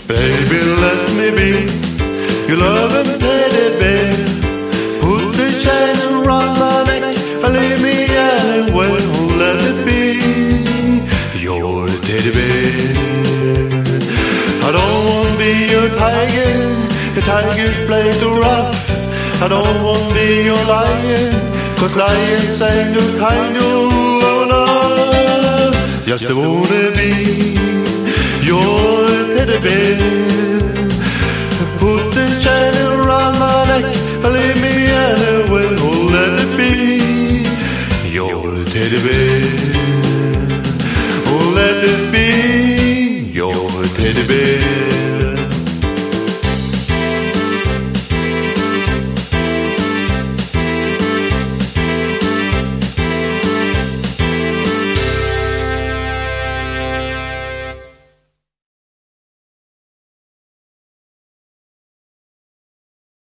Baby, let me be your loving teddy bear. Put the chain around my neck and leave me anywhere. Oh, let it be your teddy bear. I don't want to be your tiger. The tigers play too rough. I don't want to be your lion, 'cause lions ain't no kind of owner. Just wanna be